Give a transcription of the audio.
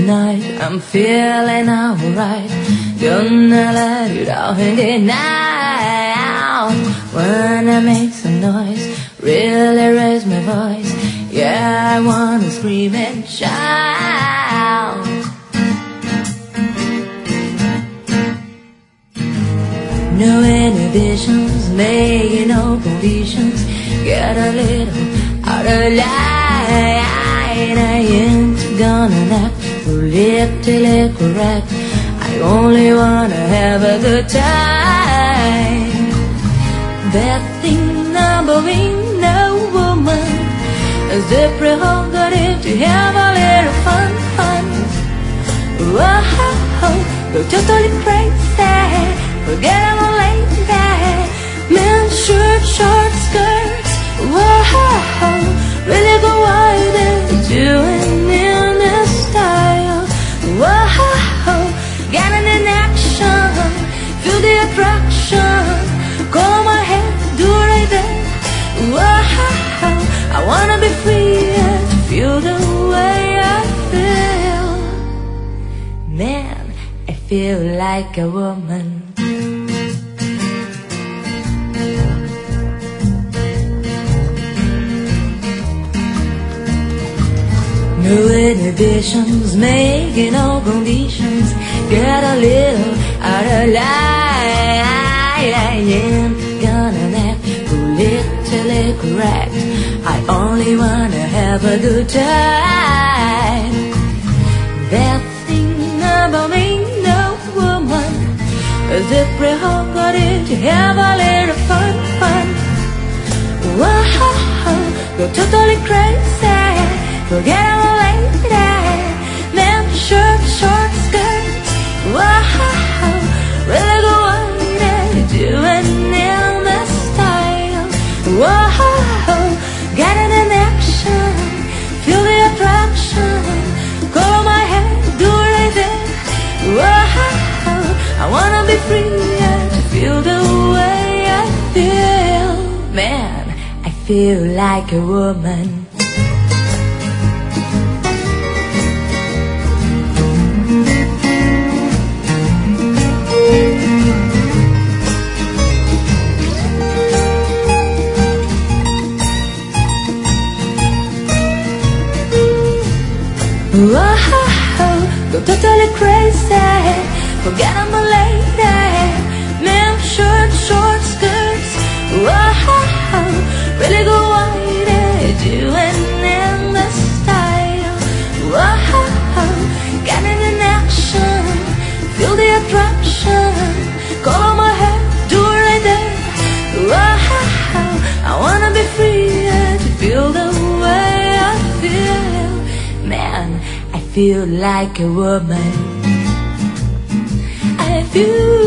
tonight, I'm feeling alright. Gonna let it all in the night. Wanna make some noise, really raise my voice. Yeah, I wanna scream and shout. No inhibitions, making no conditions. Get a little out of line. I ain't gonna act politically correct. I only wanna have a good time. That thing about being no woman is the prerogative to have a little fun. Whoa, go totally crazy. Forget I'm a lady. Men, short skirts. Whoa, really go wild and doing in this style. Whoa, getting in action, feel the attraction. Call my head, do right there. Whoa, I wanna be free to feel the way I feel. Man, I feel like a woman. No inhibitions, making no conditions. Get a little out of line. I ain't gonna act politically correct. I only wanna have a good time. That thing about me, no woman, is the prerogative to have a little fun. Whoa, go totally crazy. Forget I'm a lady. Men, short skirts. Whoa, really go wild and doing in the style. Whoa, getting in action, feel the attraction. Color my hair, do right there. Whoa, I wanna be free to feel the way I feel. Man, I feel like a woman. Whoa, go totally crazy. Forget I'm a lady. Men, short skirts. Whoa, really go wild, doing in the style. Whoa, getting in action, feel the attraction. Color my hair, do right there. Whoa, I wanna be free to feel the way I feel. Man, I feel like a woman. I feel